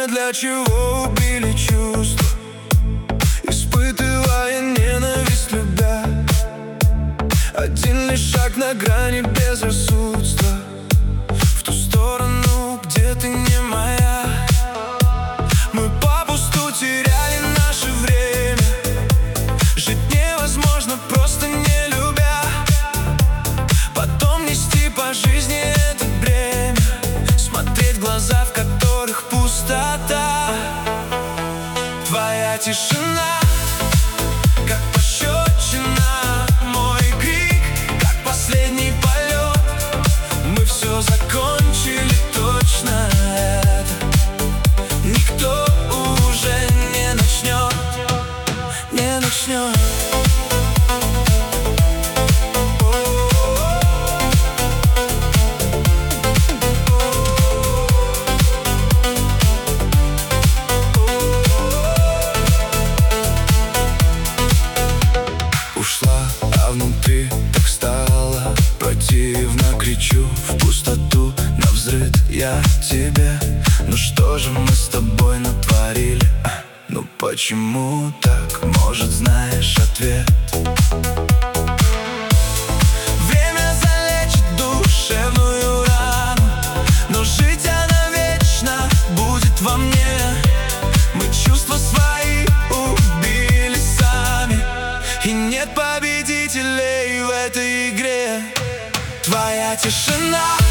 мне, для чего убили чувства, испытывая ненависть, любя. Один лишь шаг на грани безрассудства, в ту сторону, где ты не моя. Мы попусту теряли наше время, жить невозможно, просто не любя. Потом нести по жизни это бремя, смотреть в глаза, в которых пустота. Твоя тишина, как пощечина, мой крик, как последний полет. Мы все закончили, точно это никто уже не начнет, не начнет. Ушла, а внутри так стало противно. Кричу в пустоту навзрыд я тебе. Ну что же мы с тобой натворили? Ну почему так? Может, знаешь ответ? Время залечит душевную рану, но жить она вечно будет во мне. Мы чувства свои убили сами, и нет победителей в этой игре. Твоя тишина,